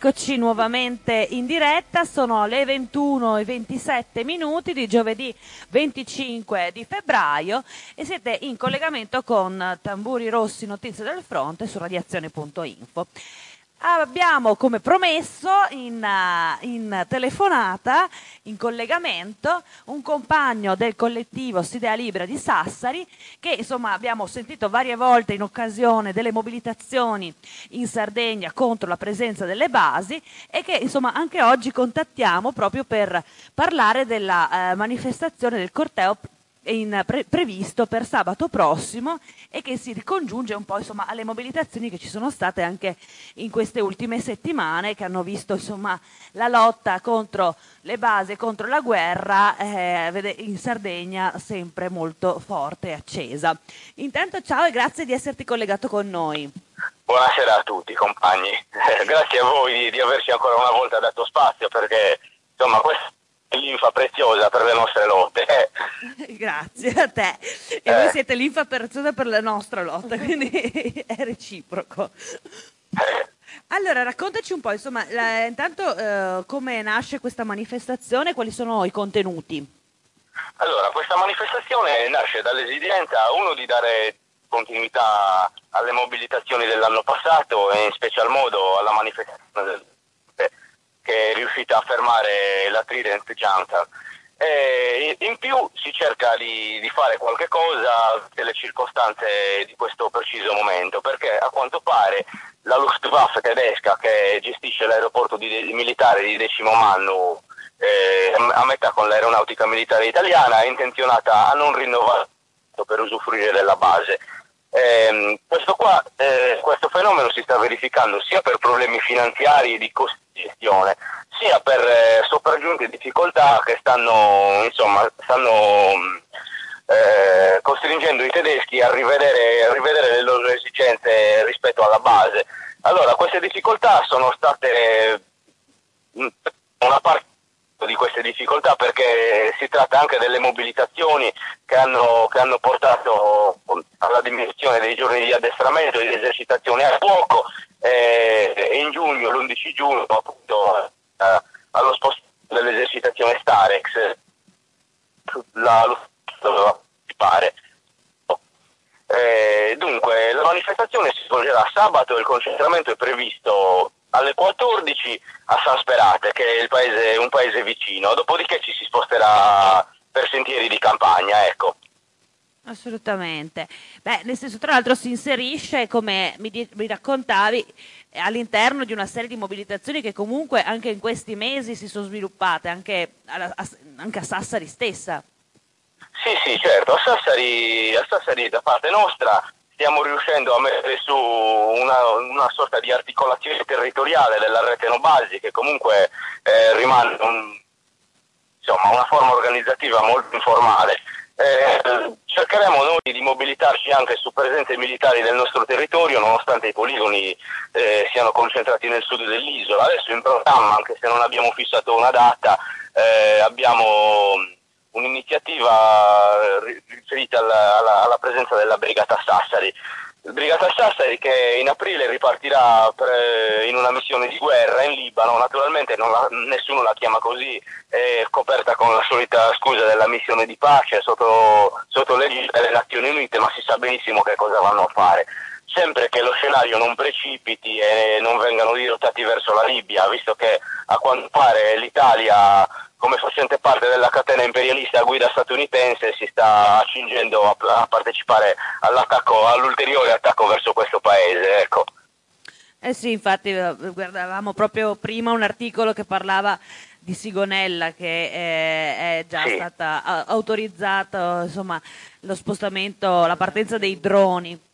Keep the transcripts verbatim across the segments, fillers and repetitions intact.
Eccoci nuovamente in diretta, sono le ventuno e ventisette minuti di giovedì venticinque di febbraio e siete in collegamento con Tamburi Rossi Notizie del Fronte su radiazione punto info. Abbiamo come promesso in, uh, in telefonata, in collegamento, un compagno del collettivo Sidea Libera di Sassari che insomma abbiamo sentito varie volte in occasione delle mobilitazioni in Sardegna contro la presenza delle basi e che insomma anche oggi contattiamo proprio per parlare della uh, manifestazione del corteo in pre- previsto per sabato prossimo e che si ricongiunge un po' insomma alle mobilitazioni che ci sono state anche in queste ultime settimane, che hanno visto insomma la lotta contro le basi, contro la guerra eh, in Sardegna sempre molto forte e accesa. Intanto ciao e grazie di esserti collegato con noi. Buonasera a tutti compagni, eh, grazie a voi di, di averci ancora una volta dato spazio, perché insomma questo l'infa preziosa per le nostre lotte. Eh. Grazie a te. E eh. voi siete l'infa preziosa per la nostra lotta, quindi è reciproco. Eh. Allora, raccontaci un po', insomma, la, intanto eh, come nasce questa manifestazione, quali sono i contenuti? Allora, questa manifestazione nasce dall'esigenza, uno, di dare continuità alle mobilitazioni dell'anno passato e in special modo alla manifestazione del che è riuscita a fermare la Trident Juncture. E in più si cerca di, di fare qualche cosa delle circostanze di questo preciso momento, perché a quanto pare la Luftwaffe tedesca, che gestisce l'aeroporto di, di militare di Decimo Mannu eh, a metà con l'aeronautica militare italiana, è intenzionata a non rinnovare per usufruire della base. Eh, questo, qua, eh, questo fenomeno si sta verificando sia per problemi finanziari e di costi di gestione, sia per eh, sopraggiunte difficoltà che stanno, insomma, stanno eh, costringendo i tedeschi a rivedere, a rivedere le loro esigenze rispetto alla base. Allora, queste difficoltà sono state una parte di queste difficoltà perché si tratta anche delle mobilitazioni che hanno, che hanno portato alla diminuzione dei giorni di addestramento e di esercitazione a fuoco e in giugno, l'undici giugno, appunto eh, allo spostamento dell'esercitazione Starex la Luftwaffe pare. Eh, dunque la manifestazione si svolgerà sabato e il concentramento è previsto alle quattordici a San Sperate, che è il paese, un paese vicino, dopodiché ci si sposterà per sentieri di campagna, ecco. Assolutamente. Beh, nel senso, tra l'altro si inserisce, come mi, di- mi raccontavi, all'interno di una serie di mobilitazioni che comunque anche in questi mesi si sono sviluppate, anche, alla, a, anche a Sassari stessa. Sì, sì, certo, a Sassari, a Sassari da parte nostra stiamo riuscendo a mettere su una, una sorta di articolazione territoriale della rete no basi che comunque eh, rimane un, insomma, una forma organizzativa molto informale. Eh, cercheremo noi di mobilitarci anche su presenze militari del nostro territorio, nonostante i poligoni eh, siano concentrati nel sud dell'isola. Adesso in programma, anche se non abbiamo fissato una data, eh, abbiamo un'iniziativa riferita alla, alla, alla presenza della Brigata Sassari. La Brigata Sassari che in aprile ripartirà per, in una missione di guerra in Libano, naturalmente non la, nessuno la chiama così, è coperta con la solita scusa della missione di pace sotto, sotto l'egida delle Nazioni Unite, ma si sa benissimo che cosa vanno a fare. Sempre che lo scenario non precipiti e non vengano dirottati verso la Libia, visto che a quanto pare l'Italia, come facente parte della catena imperialista a guida statunitense, si sta accingendo a, a partecipare all'attacco, all'ulteriore attacco verso questo paese, ecco. Eh sì, infatti guardavamo proprio prima un articolo che parlava di Sigonella, che è, è già Sì. stata autorizzata, insomma, lo spostamento, la partenza dei droni.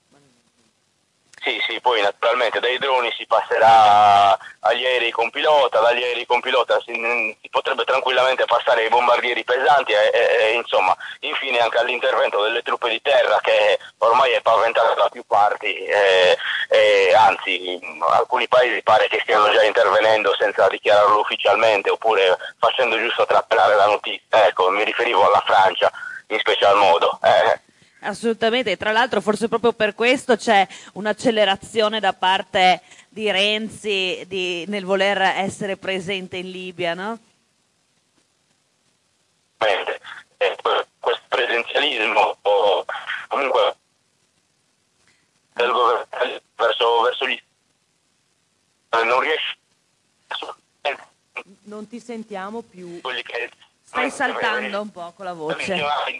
Sì, sì, poi naturalmente dai droni si passerà agli aerei con pilota, dagli aerei con pilota si, si potrebbe tranquillamente passare ai bombardieri pesanti e, e, e insomma, infine anche all'intervento delle truppe di terra che ormai è paventato da più parti e, e anzi alcuni paesi pare che stiano già intervenendo senza dichiararlo ufficialmente oppure facendo giusto trapelare la notizia. Ecco, mi riferivo alla Francia in special modo. Eh. Assolutamente, e tra l'altro forse proprio per questo c'è un'accelerazione da parte di Renzi di, nel voler essere presente in Libia, no? Eh, questo presenzialismo o comunque del governo verso, verso gli non riesce, non ti sentiamo più, che stai saltando un po' con la voce.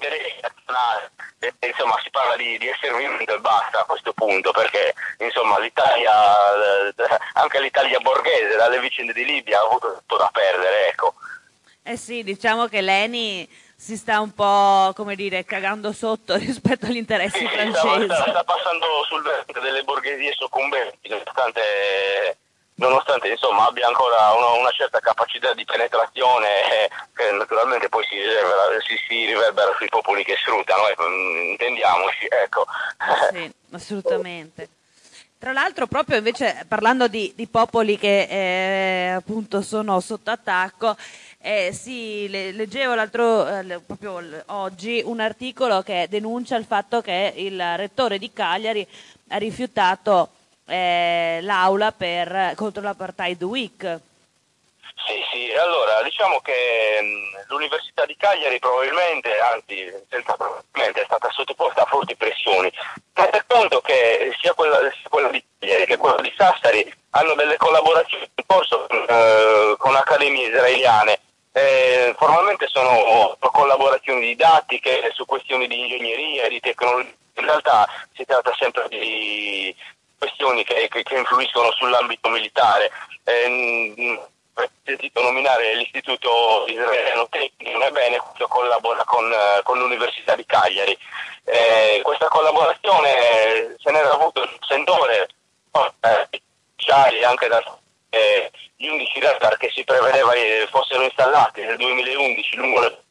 Insomma, si parla di, di esservimento e basta a questo punto, perché insomma l'Italia, anche l'Italia borghese dalle vicende di Libia ha avuto tutto da perdere, ecco. Eh sì, diciamo che l'Eni si sta un po', come dire, cagando sotto rispetto agli interessi sì, francesi. Sta, sta, sta passando sul versante delle borghesie soccombenti, nonostante, nonostante insomma abbia ancora una, una certa capacità di penetrazione eh, che naturalmente poi si, riverbera, si, si riverbera sui popoli che sfruttano, ecco, intendiamoci, ecco. Sì, assolutamente. Tra l'altro, proprio invece parlando di, di popoli che eh, appunto sono sotto attacco, eh, sì, le, leggevo l'altro eh, proprio oggi un articolo che denuncia il fatto che il rettore di Cagliari ha rifiutato eh, l'aula per, contro l'Apartheid Week. Sì, sì, allora diciamo che mh, l'Università di Cagliari probabilmente, anzi senza probabilmente, è stata sottoposta a forti pressioni. Tenete conto che sia quella, sia quella di Cagliari che quella di Sassari hanno delle collaborazioni in corso eh, con accademie israeliane. Eh, formalmente sono collaborazioni didattiche su questioni di ingegneria e di tecnologia. In realtà si tratta sempre di questioni che, che, che influiscono sull'ambito militare. Eh, ho sentito nominare l'Istituto Israeliano Tecnico, ebbene questo collabora con, con l'Università di Cagliari. Eh, questa collaborazione se n'era avuto il sentore ufficiali eh, anche da eh, gli undici radar che si prevedeva eh, fossero installati nel duemilaundici lungo le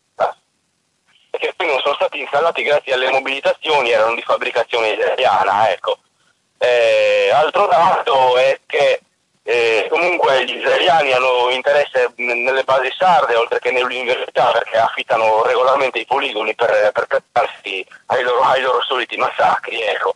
e che poi non sono stati installati grazie alle mobilitazioni, erano di fabbricazione israeliana, ecco. Eh, altro dato è che Eh, comunque gli israeliani hanno interesse nelle basi sarde oltre che nell'università, perché affittano regolarmente i poligoni per, per prepararsi ai loro, ai loro soliti massacri, ecco.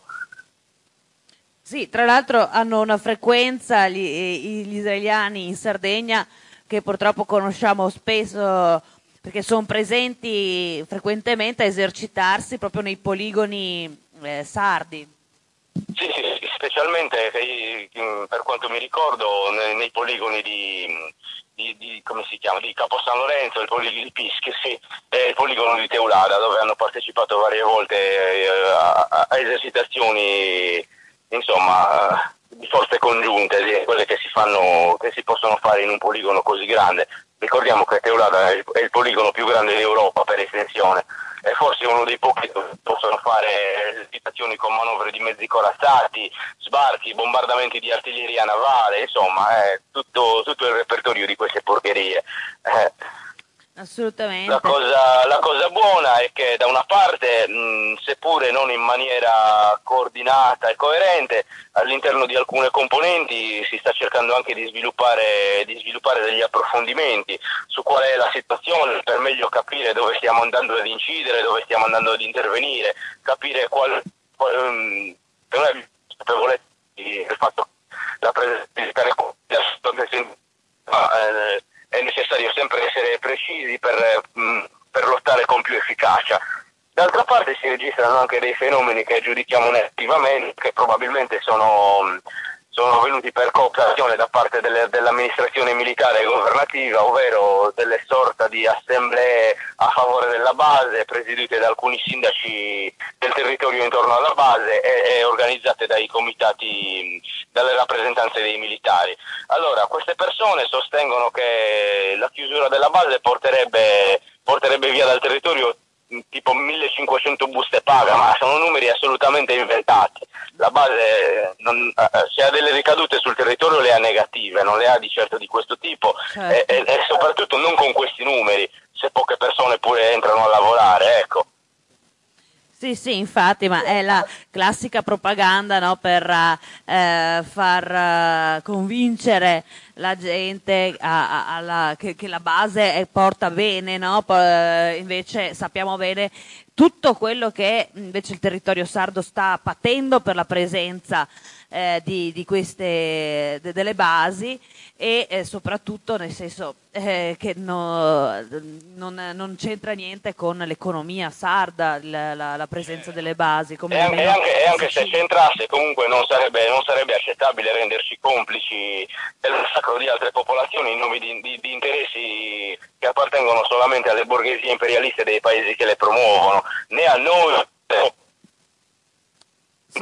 Sì, tra l'altro hanno una frequenza gli, gli israeliani in Sardegna che purtroppo conosciamo spesso, perché sono presenti frequentemente a esercitarsi proprio nei poligoni eh, sardi. Sì, sì, specialmente per quanto mi ricordo nei, nei poligoni di, di, di come si chiama, di Capo San Lorenzo, il poligono di Pischi, sì, e il poligono di Teulada, dove hanno partecipato varie volte a, a, a esercitazioni, insomma, di forze congiunte, quelle che si fanno, che si possono fare in un poligono così grande. Ricordiamo che Teulada è il, è il poligono più grande d'Europa per estensione. È forse uno dei pochi che possono fare esercitazioni con manovre di mezzi corazzati, sbarchi, bombardamenti di artiglieria navale, insomma, è tutto, tutto il repertorio di queste porcherie. Eh. Assolutamente. La cosa, la cosa buona è che da una parte, mh, seppure non in maniera coordinata e coerente, all'interno di alcune componenti si sta cercando anche di sviluppare, di sviluppare degli approfondimenti su qual è la situazione, per meglio capire dove stiamo andando ad incidere, dove stiamo andando ad intervenire, capire qual, qual um, per me consapevolezza del fatto che la presenza militare eh, è necessario sempre essere precisi per, mh, per lottare con più efficacia. D'altra parte si registrano anche dei fenomeni che giudichiamo negativamente, che probabilmente sono, sono venuti per cooptazione da parte delle, dell'amministrazione militare e governativa, ovvero delle sorta di assemblee a favore della base, presiedute da alcuni sindaci del territorio intorno alla base e, e organizzate dai comitati, dalle rappresentanze dei militari. Allora, queste persone sostengono che la chiusura della base porterebbe, porterebbe via dal territorio tipo millecinquecento buste paga, ma sono numeri assolutamente inventati. La base non, se ha delle ricadute sul territorio le ha negative, non le ha di certo di questo tipo, certo. e, e, e soprattutto non con questi numeri, se poche persone pure entrano a lavorare, ecco. Sì, sì, infatti, ma è la classica propaganda, no, per eh, far uh, convincere la gente a, a, alla, che, che la base è, porta bene, no? P- invece sappiamo bene tutto quello che invece il territorio sardo sta patendo per la presenza eh, di, di queste de, delle basi e eh, soprattutto nel senso eh, che no, non, non c'entra niente con l'economia sarda la, la, la presenza delle basi come e anche, e anche, e anche se c'entrasse comunque non sarebbe, non sarebbe accettabile renderci complici del massacro di altre popolazioni in nome di, di, di interessi che appartengono solamente alle borghesie imperialiste dei paesi che le promuovono, né a noi. Sì.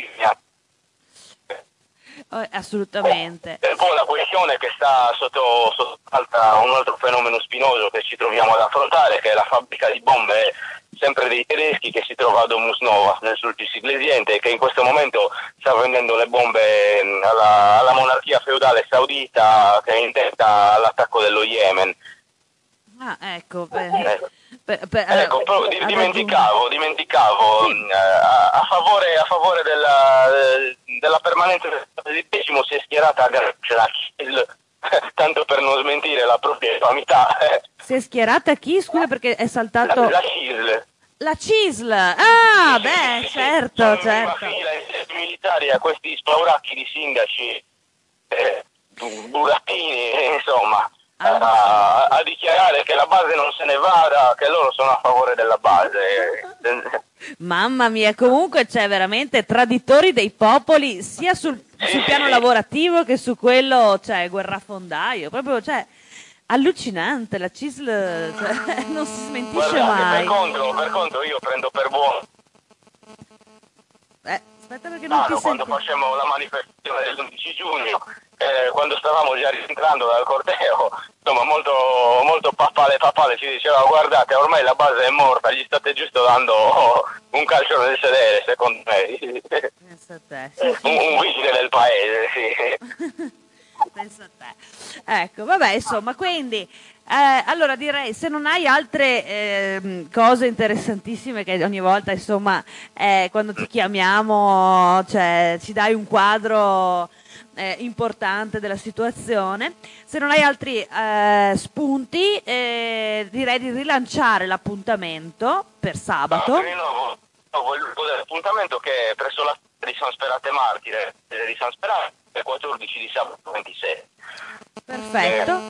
Oh, assolutamente. È un po' la questione che sta sotto, sotto alta un altro fenomeno spinoso che ci troviamo ad affrontare, che è la fabbrica di bombe sempre dei tedeschi che si trova a Domus Nova nel Sulcis Iglesiente e che in questo momento sta vendendo le bombe alla, alla monarchia feudale saudita che è intenta all'attacco dello Yemen. Ah, ecco, per, ecco. Per, per, ecco, però eh, dimenticavo, dimenticavo sì. eh, a, a favore, a favore della, della permanenza del tredicesimo si è schierata a García, tanto per non smentire la propria infamità. Si è schierata chi? Scusa perché è saltato... La, la C I S L. La C I S L, ah sì, beh sì, certo, sì. certo. Prima fila i militari a questi spauracchi di sindaci, eh, burattini, insomma. A, a dichiarare che la base non se ne vada, che loro sono a favore della base. Mamma mia, comunque c'è veramente traditori dei popoli sia sul, sul piano lavorativo che su quello, cioè guerrafondaio, proprio, cioè allucinante, la C I S L cioè, non si smentisce Guardate, mai. Per contro, per contro io prendo per buono. Eh, aspetta perché non ah, ti no, sento. Quando facciamo la manifestazione dell'undici giugno, eh, quando stavamo già rientrando dal corteo, insomma molto, molto papale papale ci diceva guardate ormai la base è morta, gli state giusto dando un calcio nel sedere secondo me. Pensa a te. Sì, sì, un, sì. un vigile del paese, sì. Pensa a te. Ecco, vabbè, insomma, quindi eh, allora direi se non hai altre eh, cose interessantissime che ogni volta, insomma, eh, quando ti chiamiamo, cioè ci dai un quadro eh, importante della situazione. Se non hai altri eh, spunti, eh, direi di rilanciare l'appuntamento per sabato. No, rinnovo, rinnovo il l'appuntamento che è presso la di San Sperate Martire di San Sperate il quattordici di sabato ventisei. Perfetto.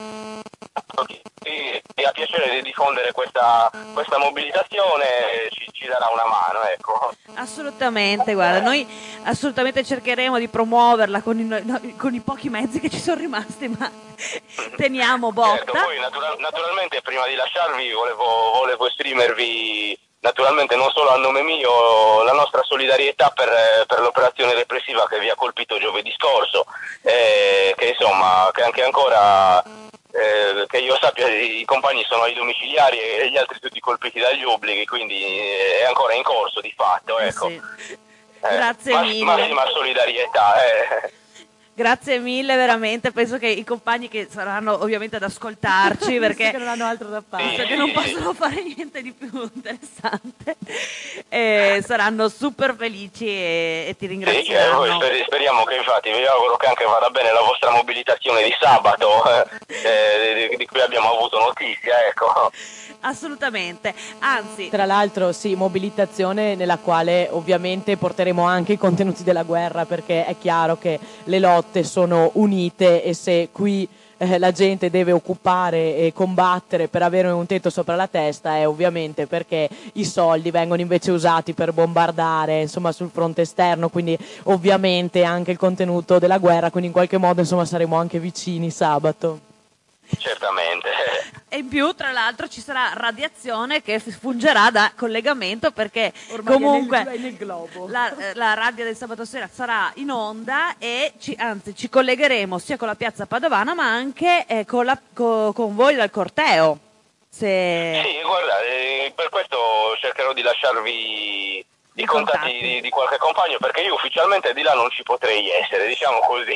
Eh, sì, ha piacere di diffondere questa, questa mobilitazione, ci, ci darà una mano, ecco. Assolutamente, guarda, noi assolutamente cercheremo di promuoverla con i, no, con i pochi mezzi che ci sono rimasti, ma teniamo botta. Certo, poi natura- naturalmente prima di lasciarvi volevo, volevo esprimervi naturalmente non solo a nome mio la nostra solidarietà per, per l'operazione repressiva che vi ha colpito giovedì scorso, eh, che insomma che anche ancora eh, che io sappia i compagni sono ai domiciliari e gli altri tutti colpiti dagli obblighi, quindi è ancora in corso di fatto, ecco. Sì. Grazie eh, mille. Massima solidarietà. Eh. Grazie mille, veramente. Penso che i compagni che saranno ovviamente ad ascoltarci perché che non hanno altro da fare, visto che non possono fare niente di più interessante, eh, saranno super felici e, e ti ringrazieranno. Sì, eh, speriamo che infatti vi auguro che anche vada bene la vostra mobilitazione di sabato, eh, di, di cui abbiamo avuto notizia, ecco. Assolutamente, anzi tra l'altro sì, mobilitazione nella quale ovviamente porteremo anche i contenuti della guerra, perché è chiaro che le lotte sono unite e se qui eh, la gente deve occupare e combattere per avere un tetto sopra la testa è ovviamente perché i soldi vengono invece usati per bombardare insomma sul fronte esterno, quindi ovviamente anche il contenuto della guerra, quindi in qualche modo insomma saremo anche vicini sabato. Certamente. E in più, tra l'altro, ci sarà radiazione che fungerà da collegamento perché ormai comunque è nel, è nel globo. La, la radio del sabato sera sarà in onda e ci, anzi ci collegheremo sia con la piazza Padovana ma anche eh, con, la, co, con voi dal corteo. Se... Sì, guarda, eh, per questo cercherò di lasciarvi i contatti, contatti. Di, di qualche compagno perché io ufficialmente di là non ci potrei essere, diciamo così.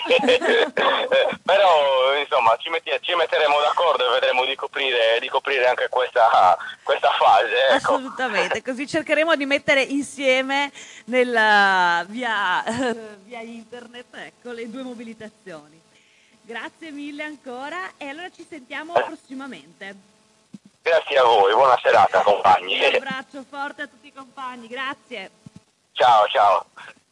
Però insomma ci, metti, ci metteremo d'accordo e vedremo di coprire, di coprire anche questa, questa fase. Ecco. Assolutamente, così cercheremo di mettere insieme nella, via, via internet ecco, le due mobilitazioni. Grazie mille ancora e allora ci sentiamo prossimamente. Grazie a voi, buona serata compagni. Un abbraccio forte a tutti i compagni, grazie. Ciao, ciao.